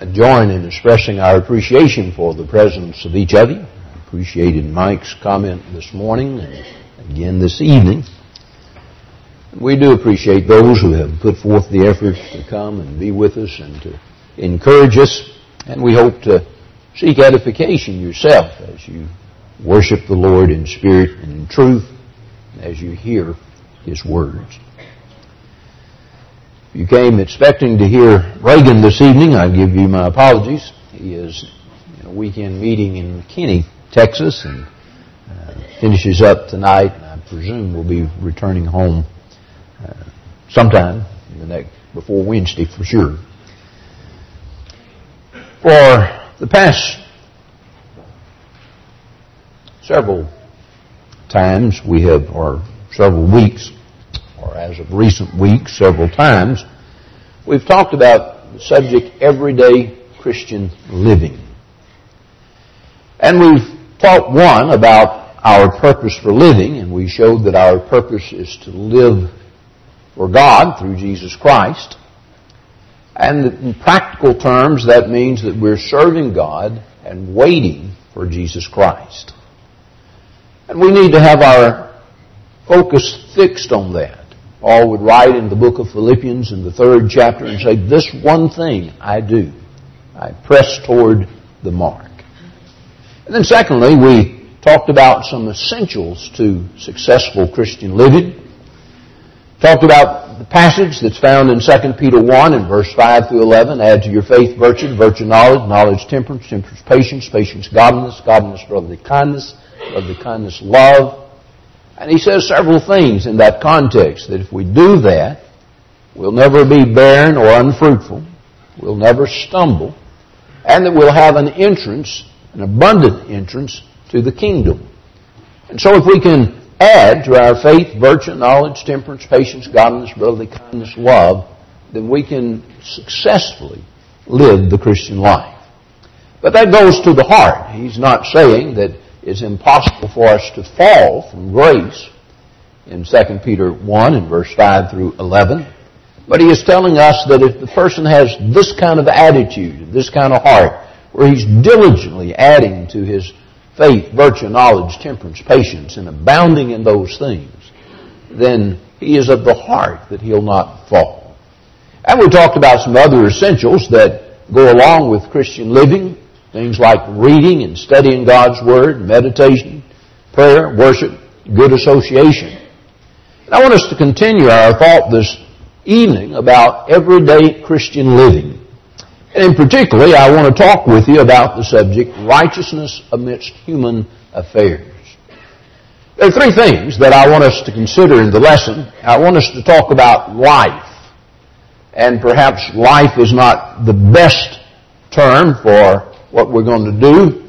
join in expressing our appreciation for the presence of each of you. I appreciated Mike's comment this morning and again this evening. We do appreciate those who have put forth the effort to come and be with us and to encourage us, and we hope to seek edification yourself as you worship the Lord in spirit and in truth, as you hear His words. If you came expecting to hear Reagan this evening, I give you my apologies. He is in a weekend meeting in McKinney, Texas, and finishes up tonight. I presume will be returning home sometime before Wednesday for sure. For the past several times or several weeks, or as of recent weeks, several times, we've talked about the subject everyday Christian living. And we've taught about our purpose for living, and we showed that our purpose is to live for God through Jesus Christ. And in practical terms, that means that we're serving God and waiting for Jesus Christ. And we need to have our focus fixed on that. Paul would write in the book of Philippians in the 3rd chapter and say, "This one thing I do, I press toward the mark." And then secondly, we talked about some essentials to successful Christian living. Talked about the passage that's found in 2 Peter 1 in verse 5 through 11. Add to your faith virtue, virtue knowledge, knowledge temperance, temperance patience, patience godliness, godliness brotherly kindness love. And he says several things in that context, that if we do that, we'll never be barren or unfruitful, we'll never stumble, and that we'll have an entrance, an abundant entrance to the kingdom. And so if we can add to our faith, virtue, knowledge, temperance, patience, godliness, brotherly kindness, love, then we can successfully live the Christian life. But that goes to the heart. He's not saying that it's impossible for us to fall from grace in 2 Peter 1 in verse 5 through 11. But he is telling us that if the person has this kind of attitude, this kind of heart, where he's diligently adding to his faith, virtue, knowledge, temperance, patience, and abounding in those things, then he is of the heart that he'll not fall. And we talked about some other essentials that go along with Christian living, things like reading and studying God's Word, meditation, prayer, worship, good association. And I want us to continue our thought this evening about everyday Christian living. And in particular, I want to talk with you about the subject, righteousness amidst human affairs. There are three things that I want us to consider in the lesson. I want us to talk about life. And perhaps life is not the best term for what we're going to do,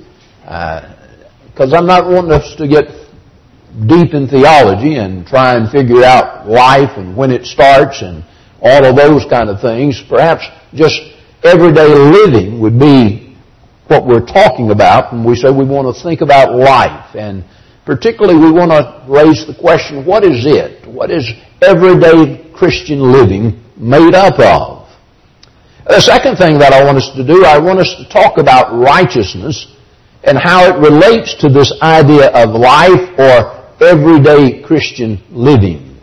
because I'm not wanting us to get deep in theology and try and figure out life and when it starts and all of those kind of things. Perhaps just everyday living would be what we're talking about when we say we want to think about life. And particularly we want to raise the question, what is it? What is everyday Christian living made up of? The second thing that I want us to do, I want us to talk about righteousness and how it relates to this idea of life or everyday Christian living.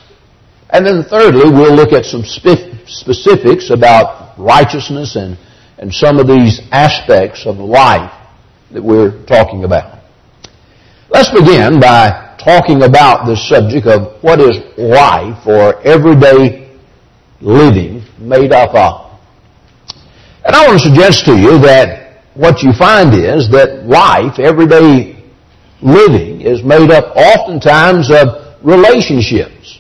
And then thirdly, we'll look at some specifics about righteousness and some of these aspects of life that we're talking about. Let's begin by talking about the subject of what is life or everyday living made up of. And I want to suggest to you that what you find is that life, everyday living, is made up oftentimes of relationships.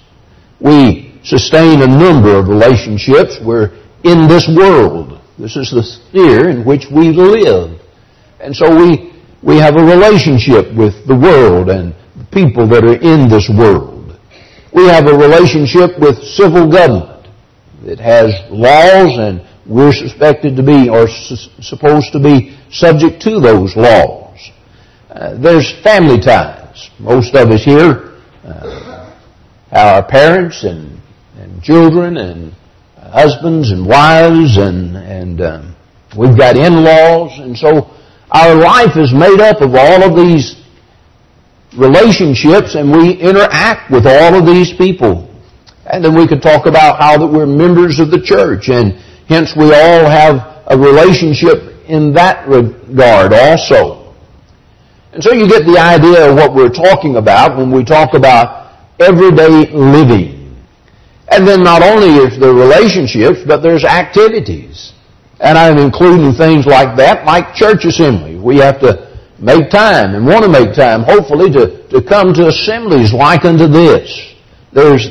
We sustain a number of relationships. We're in this world. This is the sphere in which we live. And so we have a relationship with the world and the people that are in this world. We have a relationship with civil government that has laws, and we're suspected to be or supposed to be subject to those laws. There's family ties. Most of us here our parents and children and husbands and wives and We've got in-laws, and so our life is made up of all of these relationships, and we interact with all of these people. And then we could talk about how that we're members of the church, and hence we all have a relationship in that regard also. And so you get the idea of what we're talking about when we talk about everyday living. And then not only is there relationships, but there's activities. And I'm including things like that, like church assembly. We have to make time and want to make time, hopefully, to come to assemblies like unto this. There's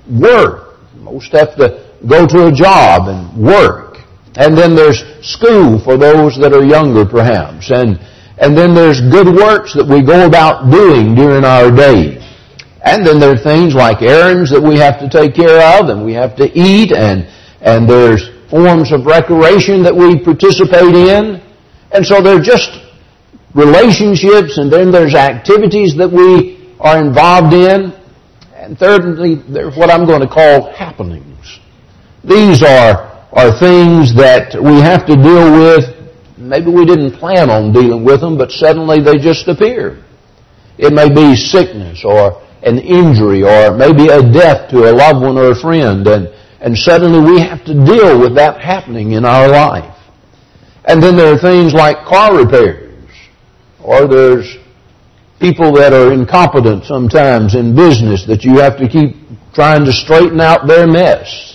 work. Most have to go to a job and work. And then there's school for those that are younger, perhaps. And then there's good works that we go about doing during our day. And then there are things like errands that we have to take care of, and we have to eat, and there's forms of recreation that we participate in. And so they're just relationships, and then there's activities that we are involved in. And thirdly, there's what I'm going to call happenings. These are things that we have to deal with. Maybe we didn't plan on dealing with them, but suddenly they just appear. It may be sickness or an injury or maybe a death to a loved one or a friend, and suddenly we have to deal with that happening in our life. And then there are things like car repairs, or there's people that are incompetent sometimes in business that you have to keep trying to straighten out their mess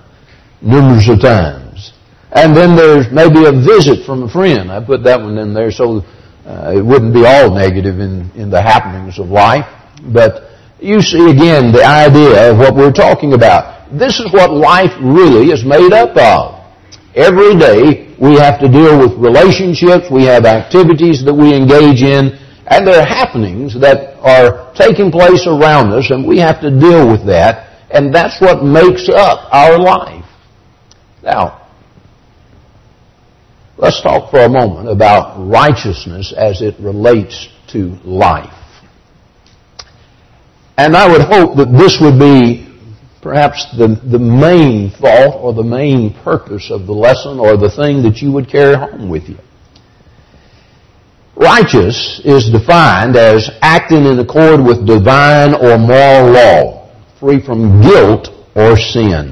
numerous of times. And then there's maybe a visit from a friend. I put that one in there so it wouldn't be all negative in the happenings of life. But you see again the idea of what we're talking about. This is what life really is made up of. Every day we have to deal with relationships, we have activities that we engage in, and there are happenings that are taking place around us, and we have to deal with that, and that's what makes up our life. Now, let's talk for a moment about righteousness as it relates to life. And I would hope that this would be perhaps the main thought or the main purpose of the lesson or the thing that you would carry home with you. Righteous is defined as acting in accord with divine or moral law, free from guilt or sin.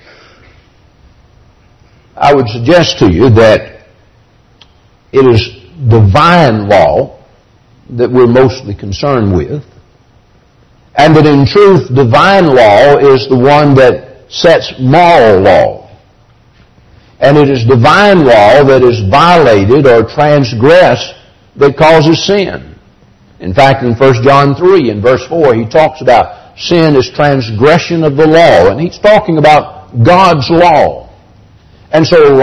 I would suggest to you that it is divine law that we're mostly concerned with, and that in truth, divine law is the one that sets moral law. And it is divine law that is violated or transgressed that causes sin. In fact, in 1 John 3, in verse 4, he talks about sin is transgression of the law. And he's talking about God's law. And so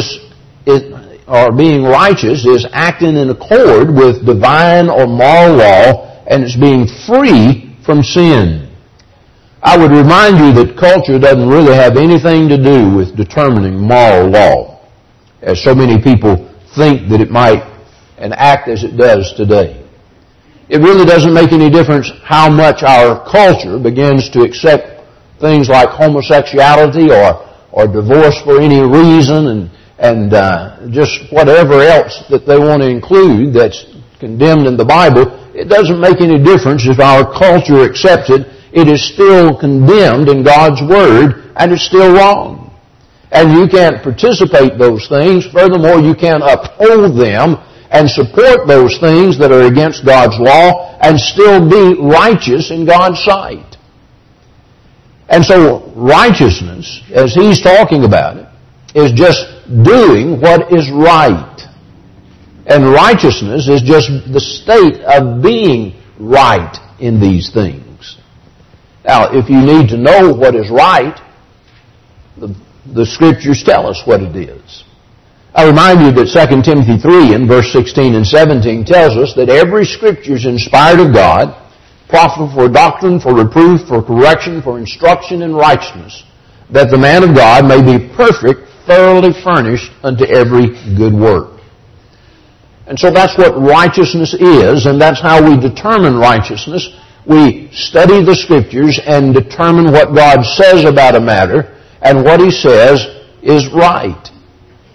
being righteous is acting in accord with divine or moral law, and it's being free from sin. I would remind you that culture doesn't really have anything to do with determining moral law, as so many people think that it might and act as it does today. It really doesn't make any difference how much our culture begins to accept things like homosexuality or divorce for any reason and just whatever else that they want to include that's condemned in the Bible. It doesn't make any difference if our culture accepts it. It is still condemned in God's Word, and it's still wrong. And you can't participate in those things. Furthermore, you can't uphold them and support those things that are against God's law and still be righteous in God's sight. And so righteousness, as he's talking about it, is just doing what is right. And righteousness is just the state of being right in these things. Now, if you need to know what is right, the Scriptures tell us what it is. I remind you that 2 Timothy 3 in verse 16 and 17 tells us that every Scripture is inspired of God, profitable for doctrine, for reproof, for correction, for instruction in righteousness, that the man of God may be perfect, thoroughly furnished unto every good work. And so that's what righteousness is, and that's how we determine righteousness. We study the Scriptures and determine what God says about a matter, and what He says is right.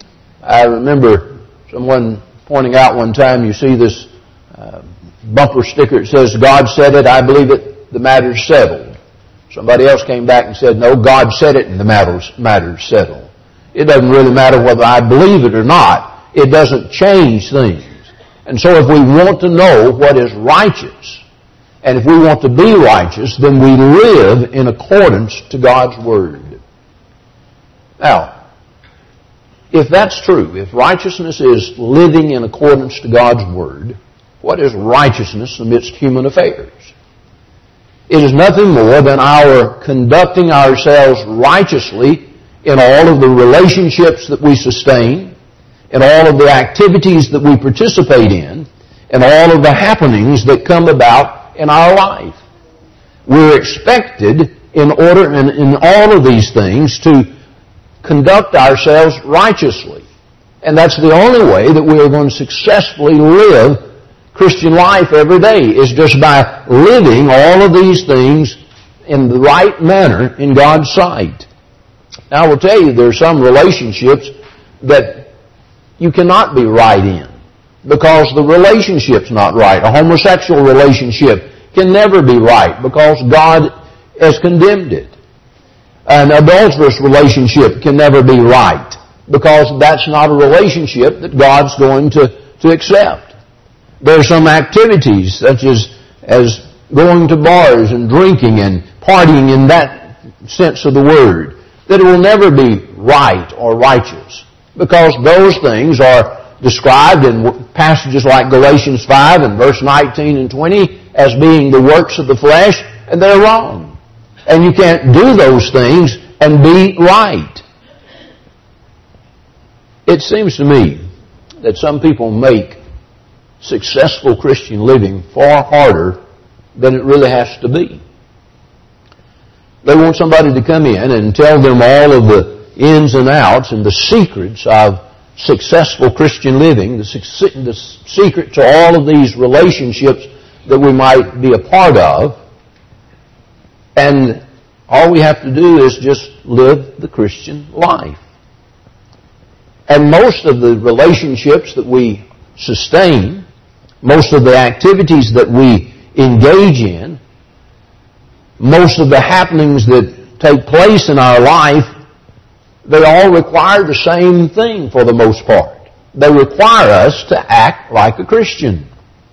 I remember someone pointing out one time, you see this bumper sticker that says, God said it, I believe it, the matter's settled. Somebody else came back and said, no, God said it and the matter's settled. It doesn't really matter whether I believe it or not. It doesn't change things. And so if we want to know what is righteous, and if we want to be righteous, then we live in accordance to God's Word. Now, if that's true, if righteousness is living in accordance to God's Word, what is righteousness amidst human affairs? It is nothing more than our conducting ourselves righteously in all of the relationships that we sustain, in all of the activities that we participate in, and all of the happenings that come about in our life. We're expected in all of these things to conduct ourselves righteously. And that's the only way that we are going to successfully live Christian life every day, is just by living all of these things in the right manner in God's sight. Now I will tell you, there are some relationships that you cannot be right in because the relationship's not right. A homosexual relationship can never be right because God has condemned it. An adulterous relationship can never be right because that's not a relationship that God's going to accept. There are some activities such as going to bars and drinking and partying in that sense of the word that it will never be right or righteous because those things are described in passages like Galatians 5 and verse 19 and 20 as being the works of the flesh, and they're wrong. And you can't do those things and be right. It seems to me that some people make successful Christian living far harder than it really has to be. They want somebody to come in and tell them all of the ins and outs and the secrets of successful Christian living, the secret to all of these relationships that we might be a part of, and all we have to do is just live the Christian life. And most of the relationships that we sustain, most of the activities that we engage in, most of the happenings that take place in our life, they all require the same thing for the most part. They require us to act like a Christian.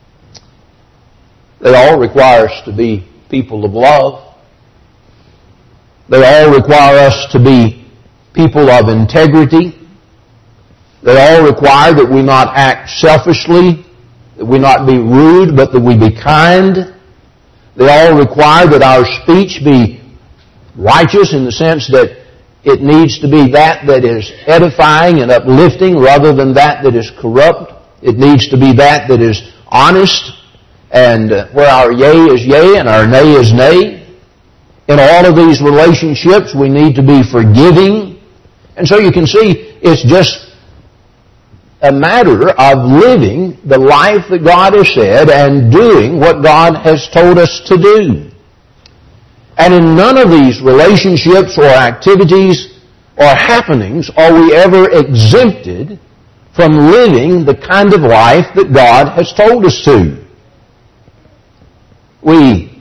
They all require us to be people of love. They all require us to be people of integrity. They all require that we not act selfishly, that we not be rude, but that we be kind. They all require that our speech be righteous in the sense that it needs to be that is edifying and uplifting rather than that is corrupt. It needs to be that is honest, and where our yea is yea and our nay is nay. In all of these relationships, we need to be forgiving. And so you can see it's just a matter of living the life that God has said and doing what God has told us to do. And in none of these relationships or activities or happenings are we ever exempted from living the kind of life that God has told us to. We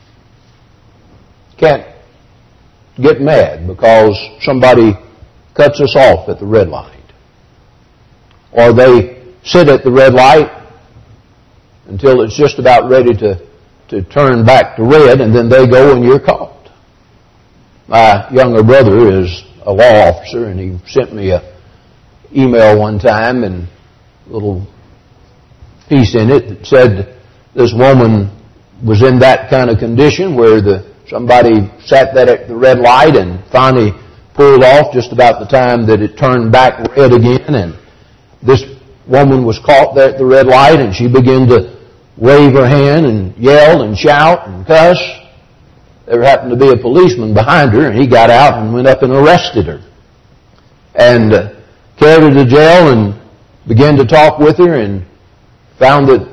can't get mad because somebody cuts us off at the red light. Or they sit at the red light until it's just about ready to turn back to red, and then they go and you're caught. My younger brother is a law officer, and he sent me an email one time and a little piece in it that said this woman was in that kind of condition where somebody sat there at the red light and finally pulled off just about the time that it turned back red again, and this woman was caught there at the red light, and she began to wave her hand and yell and shout and cuss. There happened to be a policeman behind her, and he got out and went up and arrested her. And carried her to jail and began to talk with her and found that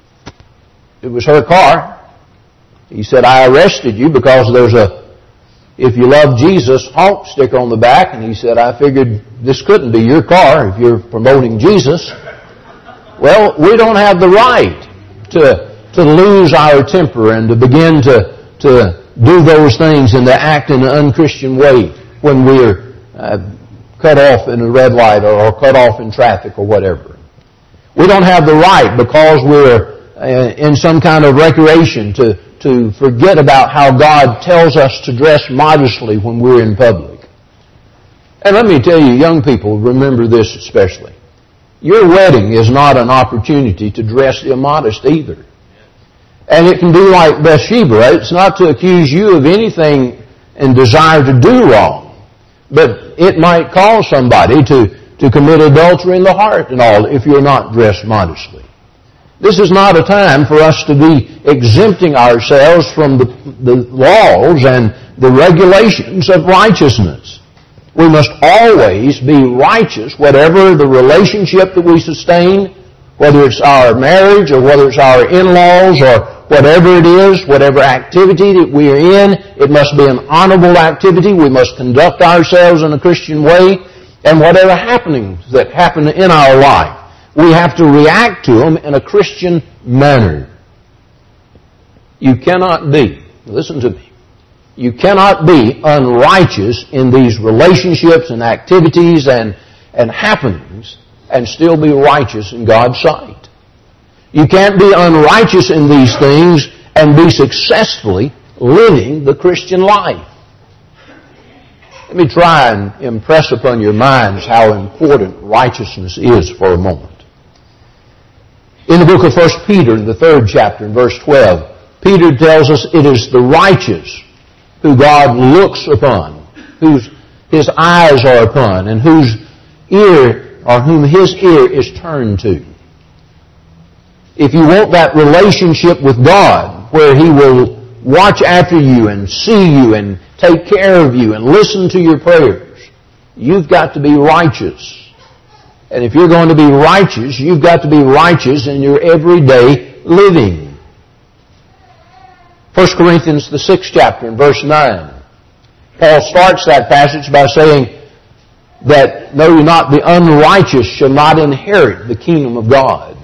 it was her car. He said, I arrested you because there's a if you love Jesus, honk sticker on the back. And he said, I figured this couldn't be your car if you're promoting Jesus. Well, we don't have the right to lose our temper and to begin to do those things and to act in an unchristian way when we're cut off in a red light or cut off in traffic or whatever. We don't have the right, because we're in some kind of recreation, to forget about how God tells us to dress modestly when we're in public. And let me tell you, young people, remember this especially. Your wedding is not an opportunity to dress immodest either. And it can be like Bathsheba. It's not to accuse you of anything and desire to do wrong, but it might cause somebody to commit adultery in the heart and all if you're not dressed modestly. This is not a time for us to be exempting ourselves from the laws and the regulations of righteousness. We must always be righteous, whatever the relationship that we sustain, whether it's our marriage or whether it's our in-laws or whatever it is, whatever activity that we are in. It must be an honorable activity. We must conduct ourselves in a Christian way. And whatever happenings that happen in our life, we have to react to them in a Christian manner. You cannot be, listen to me, you cannot be unrighteous in these relationships and activities and happenings and still be righteous in God's sight. You can't be unrighteous in these things and be successfully living the Christian life. Let me try and impress upon your minds how important righteousness is for a moment. In the book of 1 Peter, in the 3rd chapter, in verse 12, Peter tells us it is the righteous who God looks upon, whose His eyes are upon, and whom His ear is turned to. If you want that relationship with God, where He will watch after you and see you and take care of you and listen to your prayers, you've got to be righteous. And if you're going to be righteous, you've got to be righteous in your everyday living. 1 Corinthians, the 6th chapter, in verse 9. Paul starts that passage by saying that, "Know ye not, the unrighteous shall not inherit the kingdom of God."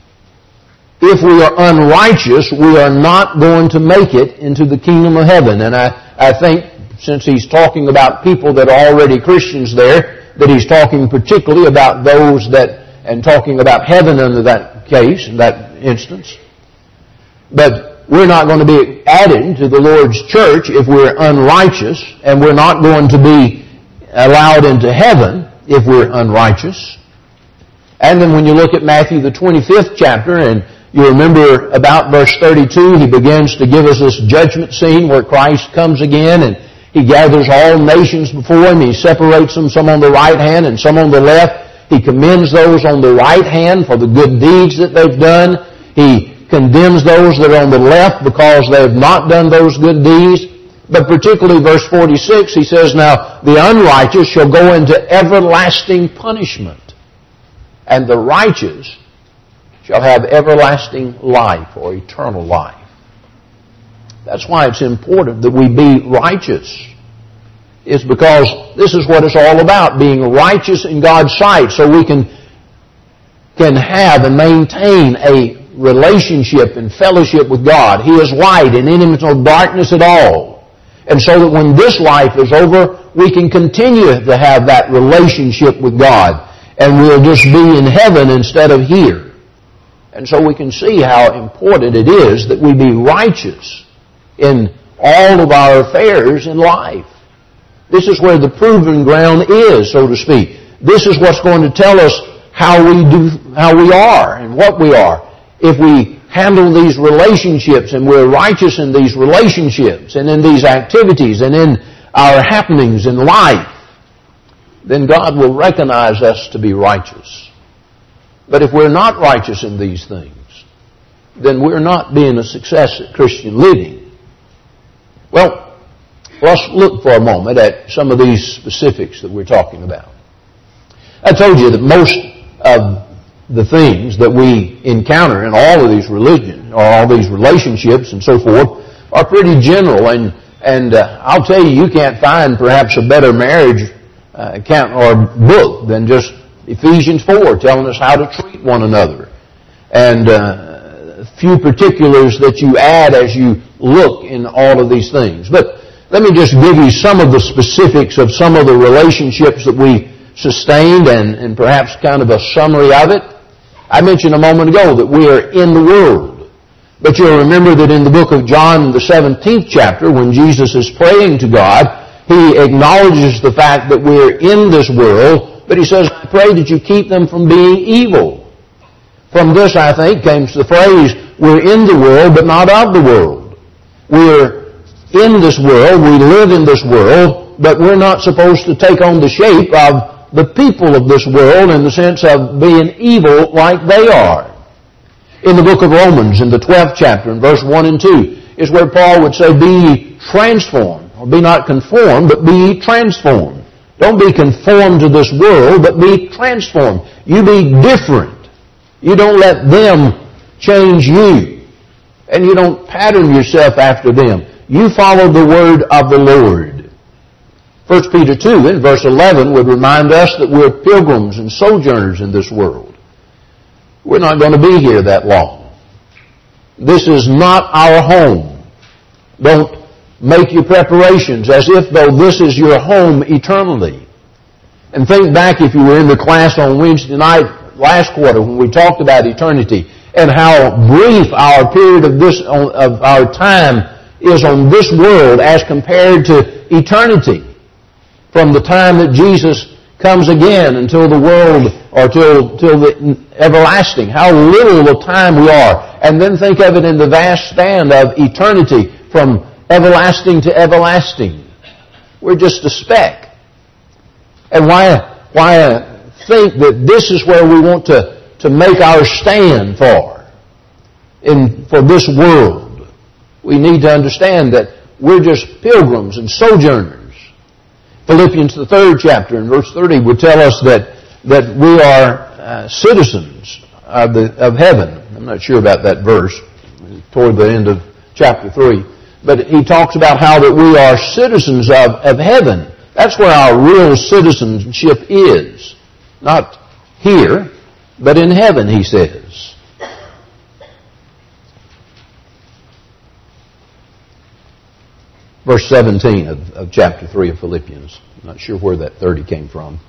If we are unrighteous, we are not going to make it into the kingdom of heaven. And I think, since he's talking about people that are already Christians there, that he's talking particularly about those and talking about heaven under that case, in that instance. But we're not going to be added to the Lord's church if we're unrighteous, and we're not going to be allowed into heaven if we're unrighteous. And then when you look at Matthew the 25th chapter, and you remember about verse 32, he begins to give us this judgment scene where Christ comes again and He gathers all nations before Him. He separates them, some on the right hand and some on the left. He commends those on the right hand for the good deeds that they've done. He condemns those that are on the left because they have not done those good deeds. But particularly verse 46, he says, "Now the unrighteous shall go into everlasting punishment, and the righteous shall have everlasting life," or eternal life. That's why it's important that we be righteous. It's because this is what it's all about, being righteous in God's sight, so we can have and maintain a relationship and fellowship with God. He is light, and in Him is no darkness at all. And so that when this life is over, we can continue to have that relationship with God, and we'll just be in heaven instead of here. And so we can see how important it is that we be righteous in all of our affairs in life. This is where the proving ground is, so to speak. This is what's going to tell us how we are and what we are. If we handle these relationships and we're righteous in these relationships and in these activities and in our happenings in life, then God will recognize us to be righteous. But if we're not righteous in these things, then we're not being a success at Christian living. Well, let's look for a moment at some of these specifics that we're talking about. I told you that most of the things that we encounter in all of these religions, or all these relationships and so forth, are pretty general, and And I'll tell you, you can't find perhaps a better marriage account or book than just Ephesians 4 telling us how to treat one another. And a few particulars that you add as you look in all of these things. But let me just give you some of the specifics of some of the relationships that we sustained and perhaps kind of a summary of it. I mentioned a moment ago that we are in the world. But you'll remember that in the book of John, the 17th chapter, when Jesus is praying to God, He acknowledges the fact that we're in this world, but He says, I pray that you keep them from being evil. From this, I think, comes the phrase, we're in the world, but not of the world. We're in this world, we live in this world, but we're not supposed to take on the shape of the people of this world in the sense of being evil like they are. In the book of Romans, in the 12th chapter, in verse 1 and 2, is where Paul would say, be ye transformed, or be not conformed, but be ye transformed. Don't be conformed to this world, but be transformed. You be different. You don't let them change you. And you don't pattern yourself after them. You follow the word of the Lord. 1 Peter 2, in verse 11, would remind us that we're pilgrims and sojourners in this world. We're not going to be here that long. This is not our home. Don't make your preparations as if though this is your home eternally. And think back if you were in the class on Wednesday night last quarter when we talked about eternity and how brief our period of our time is on this world as compared to eternity. From the time that Jesus comes again until the world or till the everlasting. How little of time we are. And then think of it in the vast span of eternity from everlasting to everlasting. We're just a speck. And why think that this is where we want to make our stand for this world? We need to understand that we're just pilgrims and sojourners. Philippians, the 3rd chapter, in verse 30, would tell us that we are citizens of heaven. I'm not sure about that verse toward the end of chapter 3. But he talks about how that we are citizens of heaven. That's where our real citizenship is. Not here, but in heaven, he says. Verse 17 of chapter 3 of Philippians. I'm not sure where that 30 came from.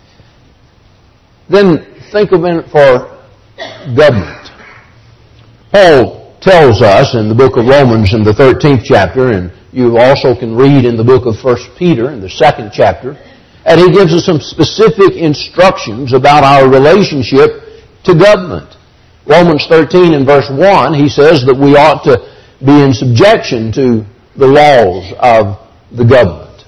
Then think of it for government. Paul tells us in the book of Romans in the 13th chapter, and you also can read in the book of 1 Peter in the 2nd chapter, and he gives us some specific instructions about our relationship to government. Romans 13 and verse 1, he says that we ought to be in subjection to the laws of the government.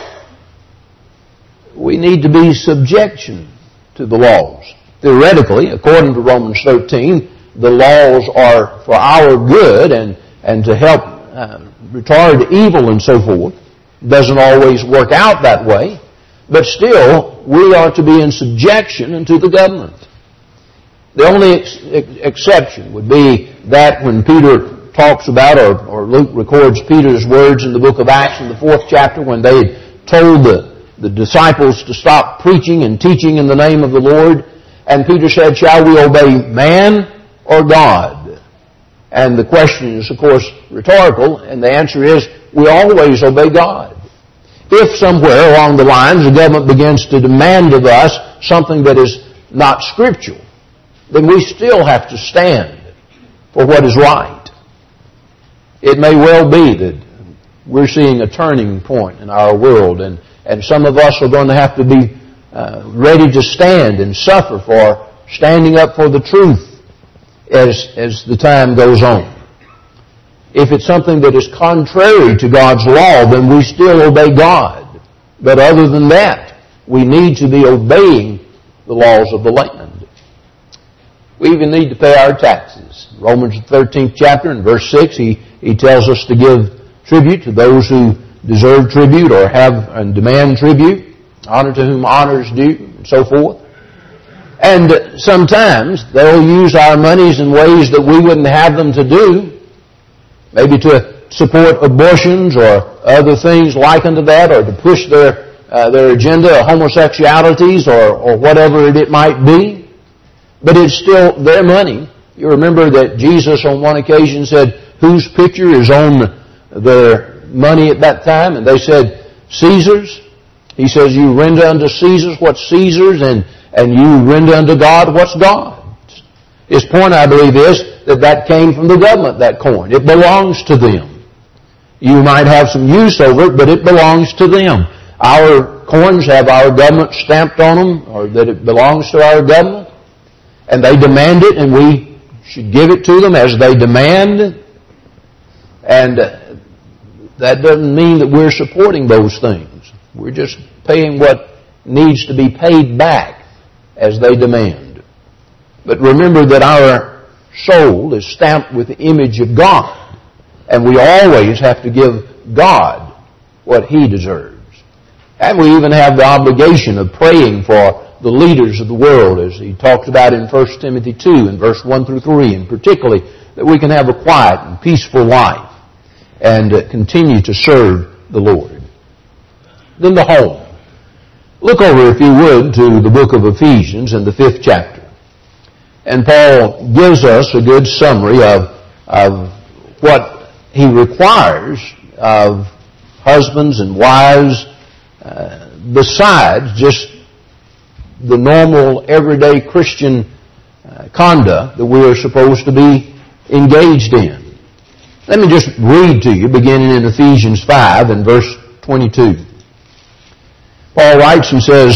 We need to be subjection to the laws. Theoretically, according to Romans 13, the laws are for our good and to help retard evil and so forth. It doesn't always work out that way, but still, we are to be in subjection unto the government. The only exception would be that when Peter talks about, or Luke records Peter's words in the book of Acts in the 4th chapter when they had told the disciples to stop preaching and teaching in the name of the Lord. And Peter said, shall we obey man or God? And the question is, of course, rhetorical, and the answer is, we always obey God. If somewhere along the lines the government begins to demand of us something that is not scriptural, then we still have to stand for what is right. It may well be that we're seeing a turning point in our world, and some of us are going to have to be ready to stand and suffer for standing up for the truth as the time goes on. If it's something that is contrary to God's law, then we still obey God. But other than that, we need to be obeying the laws of the land. We even need to pay our taxes. Romans 13th chapter and verse 6, he tells us to give tribute to those who deserve tribute or have and demand tribute, honor to whom honor is due, and so forth. And sometimes they'll use our monies in ways that we wouldn't have them to do, maybe to support abortions or other things like unto that, or to push their agenda of homosexualities or whatever it might be. But it's still their money. You remember that Jesus on one occasion said, whose picture is on their money at that time? And they said, Caesar's. He says, you render unto Caesar's what's Caesar's, and you render unto God what's God's. His point, I believe, is that came from the government, that coin. It belongs to them. You might have some use over it, but it belongs to them. Our coins have our government stamped on them, or that it belongs to our government, and they demand it, and we should give it to them as they demand. And that doesn't mean that we're supporting those things. We're just paying what needs to be paid back as they demand. But remember that our soul is stamped with the image of God, and we always have to give God what He deserves. And we even have the obligation of praying for the leaders of the world, as he talks about in 1 Timothy 2 and verse 1 through 3, and particularly that we can have a quiet and peaceful life and continue to serve the Lord. Then the home. Look over, if you would, to the book of Ephesians in the 5th chapter. And Paul gives us a good summary of what he requires of husbands and wives, besides just the normal, everyday Christian conduct that we are supposed to be engaged in. Let me just read to you, beginning in Ephesians 5 and verse 22. Paul writes and says,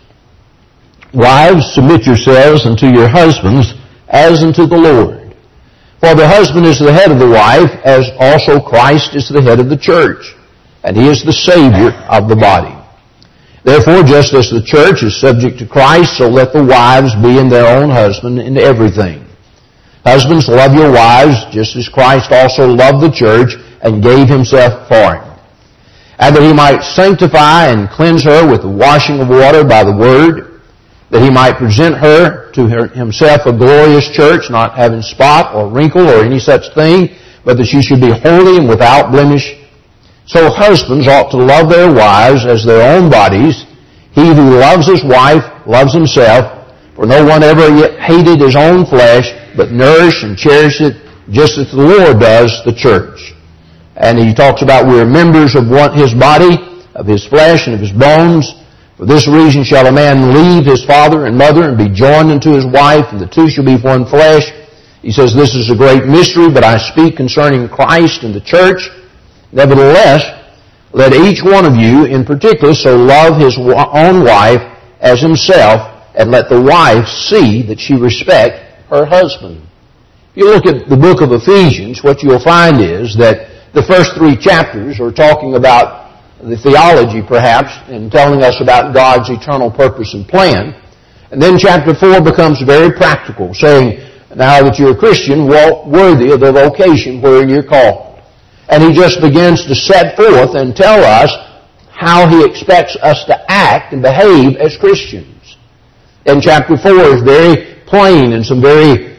wives, submit yourselves unto your husbands as unto the Lord. For the husband is the head of the wife, as also Christ is the head of the church, and He is the Savior of the body. Therefore, just as the church is subject to Christ, so let the wives be in their own husband in everything. Husbands, love your wives, just as Christ also loved the church and gave Himself for it, and that He might sanctify and cleanse her with the washing of water by the word, that He might present her to Himself a glorious church, not having spot or wrinkle or any such thing, but that she should be holy and without blemish. So husbands ought to love their wives as their own bodies. He who loves his wife loves himself, for no one ever yet hated his own flesh, but nourished and cherished it, just as the Lord does the church. And he talks about we are members of His body, of His flesh, and of His bones. For this reason shall a man leave his father and mother and be joined unto his wife, and the two shall be one flesh. He says, this is a great mystery, but I speak concerning Christ and the church. Nevertheless, let each one of you in particular so love his own wife as himself, and let the wife see that she respect her husband. If you look at the book of Ephesians, what you'll find is that the first 3 chapters are talking about the theology, perhaps, and telling us about God's eternal purpose and plan. And then chapter 4 becomes very practical, saying, now that you're a Christian, walk worthy of the vocation wherein you're called. And he just begins to set forth and tell us how he expects us to act and behave as Christians. And chapter 4 is very plain and some very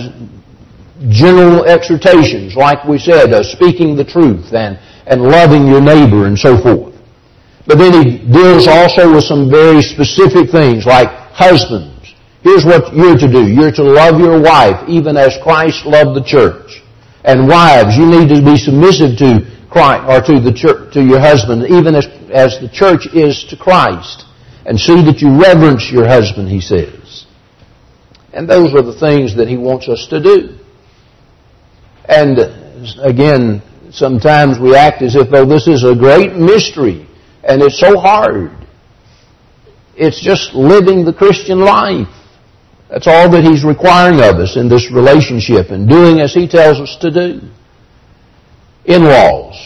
general exhortations, like we said, speaking the truth and loving your neighbor and so forth. But then he deals also with some very specific things, like husbands. Here's what you're to do. You're to love your wife, even as Christ loved the church. And wives, you need to be submissive to Christ, or to the church, to your husband, even as the church is to Christ. And see that you reverence your husband, he says. And those are the things that he wants us to do. And again, sometimes we act as if though this is a great mystery and it's so hard. It's just living the Christian life. That's all that he's requiring of us in this relationship and doing as he tells us to do. In-laws.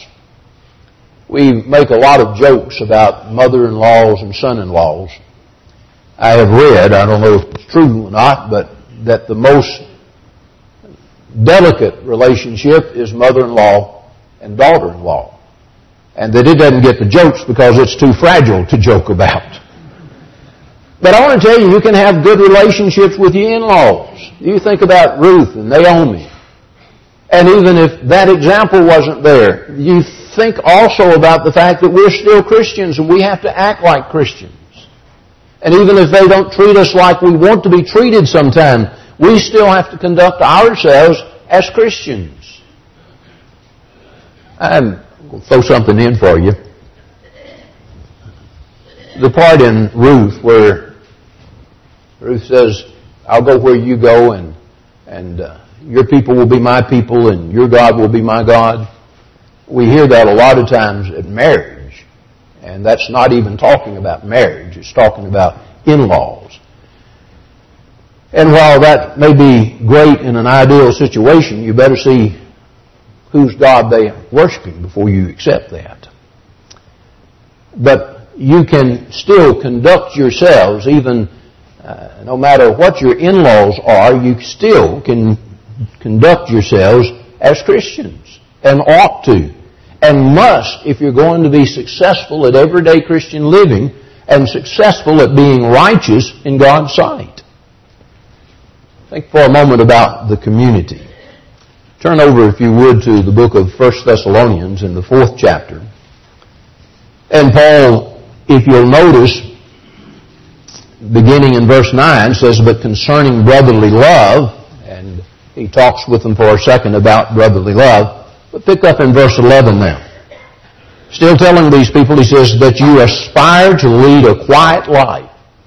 We make a lot of jokes about mother-in-laws and son-in-laws. I have read, I don't know if it's true or not, but that the most delicate relationship is mother-in-law and daughter-in-law. And that it doesn't get the jokes because it's too fragile to joke about. But I want to tell you, you can have good relationships with your in-laws. You think about Ruth and Naomi. And even if that example wasn't there, you think also about the fact that we're still Christians and we have to act like Christians. And even if they don't treat us like we want to be treated sometime, we still have to conduct ourselves as Christians. I'm going to throw something in for you. The part in Ruth where Ruth says, I'll go where you go and your people will be my people and your God will be my God. We hear that a lot of times at marriage. And that's not even talking about marriage. It's talking about in-laws. And while that may be great in an ideal situation, you better see whose God they are worshiping before you accept that. But you can still conduct yourselves, even no matter what your in-laws are, you still can conduct yourselves as Christians, and ought to, and must if you're going to be successful at everyday Christian living and successful at being righteous in God's sight. Think for a moment about the community. Turn over, if you would, to the book of 1 Thessalonians in the 4th chapter. And Paul, if you'll notice, beginning in verse 9, says, but concerning brotherly love, and he talks with them for a second about brotherly love, but pick up in verse 11 now. Still telling these people, he says, that you aspire to lead a quiet life.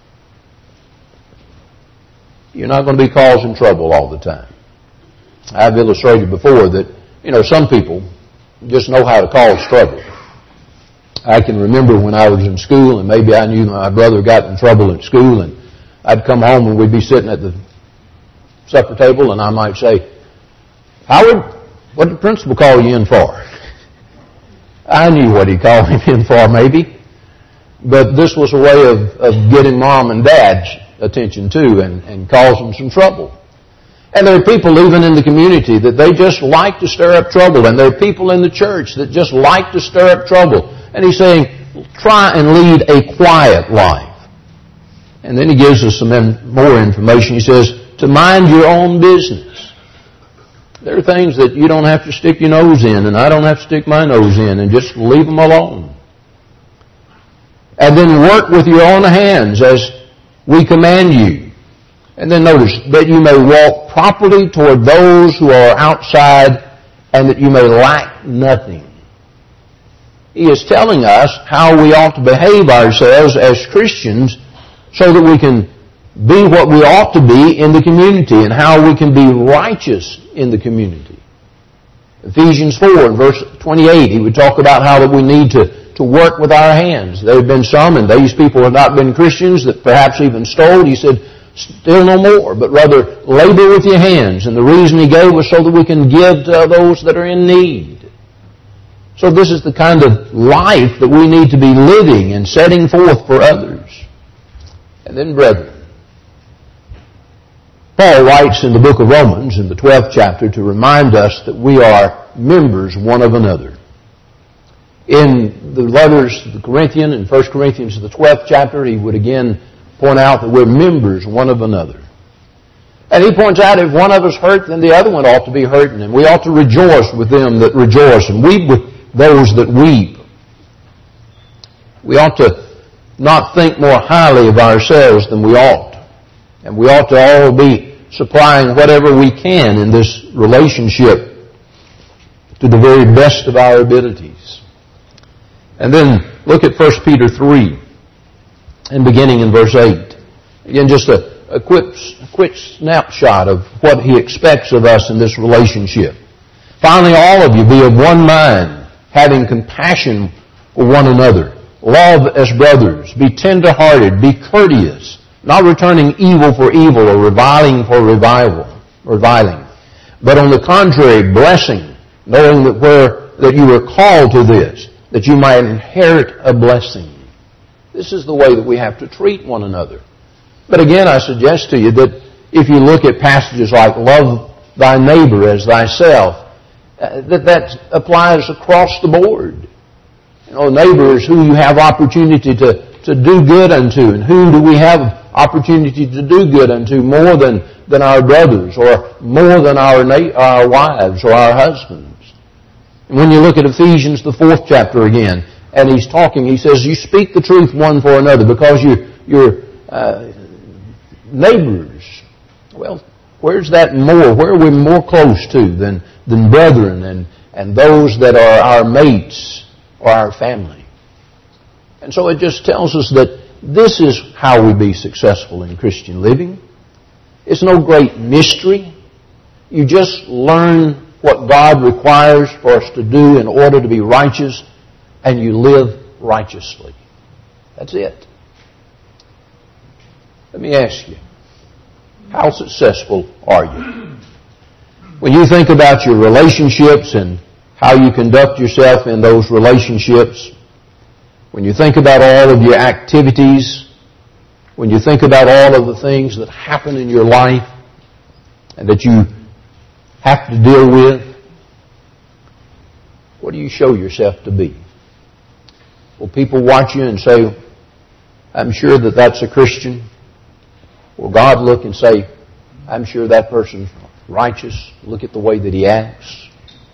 You're not going to be causing trouble all the time. I've illustrated before that, some people just know how to cause trouble. I can remember when I was in school, and maybe I knew my brother got in trouble at school, and I'd come home and we'd be sitting at the supper table, and I might say, Howard, what did the principal call you in for? I knew what he called him in for, maybe. But this was a way of getting mom and dad's attention too, and causing some trouble. And there are people even in the community that they just like to stir up trouble. And there are people in the church that just like to stir up trouble. And he's saying, try and lead a quiet life. And then he gives us some more information. He says, to mind your own business. There are things that you don't have to stick your nose in, and I don't have to stick my nose in, and just leave them alone. And then work with your own hands as we command you. And then notice, that you may walk properly toward those who are outside, and that you may lack nothing. He is telling us how we ought to behave ourselves as Christians so that we can be what we ought to be in the community, and how we can be righteous in the community. Ephesians 4 and verse 28, he would talk about how that we need to work with our hands. There have been some, and these people have not been Christians, that perhaps even stole. He said, still no more, but rather labor with your hands. And the reason he gave was so that we can give to those that are in need. So this is the kind of life that we need to be living and setting forth for others. And then, brethren, Paul writes in the book of Romans, in the 12th chapter, to remind us that we are members one of another. In the letters to the Corinthians, in 1 Corinthians, the 12th chapter, he would again point out that we're members one of another. And he points out if one of us hurt, then the other one ought to be hurting, and we ought to rejoice with them that rejoice, and weep with those that weep. We ought to not think more highly of ourselves than we ought. And we ought to all be supplying whatever we can in this relationship to the very best of our abilities. And then look at 1 Peter 3, and beginning in verse 8. Again, just a quick snapshot of what he expects of us in this relationship. Finally, all of you be of one mind, having compassion for one another. Love as brothers. Be tender-hearted. Be courteous, not returning evil for evil or reviling for reviling. But on the contrary, blessing, knowing that you were called to this, that you might inherit a blessing. This is the way that we have to treat one another. But again, I suggest to you that if you look at passages like love thy neighbor as thyself, that applies across the board. Neighbor is who you have opportunity to do good unto. And who do we have opportunity to do good unto more than than our brothers, or more than our wives or our husbands. And when you look at Ephesians, the 4th chapter again, and he's talking, he says, you speak the truth one for another because you're neighbors. Well, where's that more? Where are we more close to than brethren and those that are our mates or our family? And so it just tells us that this is how we be successful in Christian living. It's no great mystery. You just learn what God requires for us to do in order to be righteous, and you live righteously. That's it. Let me ask you, how successful are you? When you think about your relationships and how you conduct yourself in those relationships, when you think about all of your activities, when you think about all of the things that happen in your life and that you have to deal with, what do you show yourself to be? Will people watch you and say, I'm sure that that's a Christian? Will God look and say, I'm sure that person's righteous? Look at the way that he acts.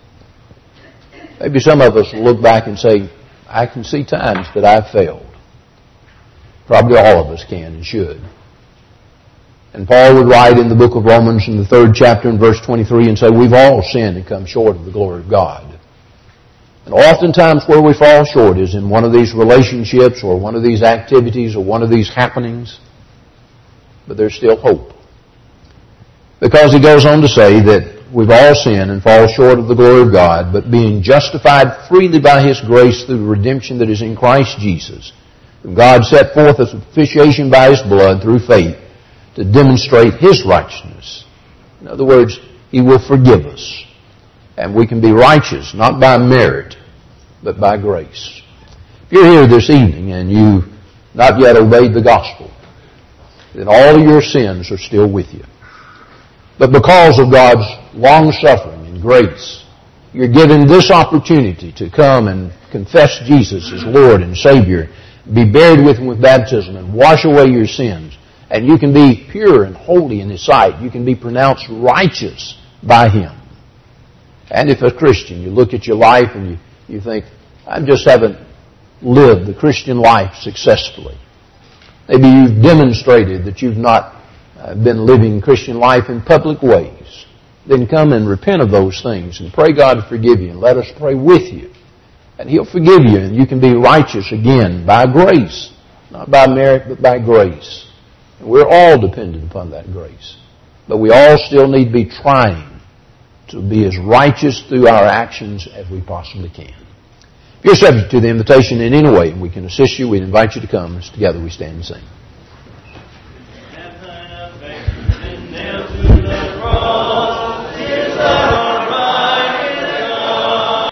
Maybe some of us will look back and say, I can see times that I've failed. Probably all of us can and should. And Paul would write in the book of Romans in the 3rd chapter in verse 23 and say, we've all sinned and come short of the glory of God. And oftentimes where we fall short is in one of these relationships or one of these activities or one of these happenings. But there's still hope. Because he goes on to say that we've all sinned and fall short of the glory of God, but being justified freely by His grace through the redemption that is in Christ Jesus, whom God set forth as a propitiation by His blood through faith to demonstrate His righteousness. In other words, He will forgive us. And we can be righteous, not by merit, but by grace. If you're here this evening and you've not yet obeyed the gospel, then all of your sins are still with you. But because of God's long-suffering and grace, you're given this opportunity to come and confess Jesus as Lord and Savior, be buried with Him with baptism, and wash away your sins. And you can be pure and holy in His sight. You can be pronounced righteous by Him. And if a Christian, you look at your life and you think, I just haven't lived the Christian life successfully. Maybe you've demonstrated that you've not been living Christian life in public ways. Then come and repent of those things and pray God to forgive you, and let us pray with you. And He'll forgive you, and you can be righteous again by grace. Not by merit, but by grace. And we're all dependent upon that grace. But we all still need to be trying to be as righteous through our actions as we possibly can. If you're subject to the invitation in any way and we can assist you, we'd invite you to come as together we stand and sing.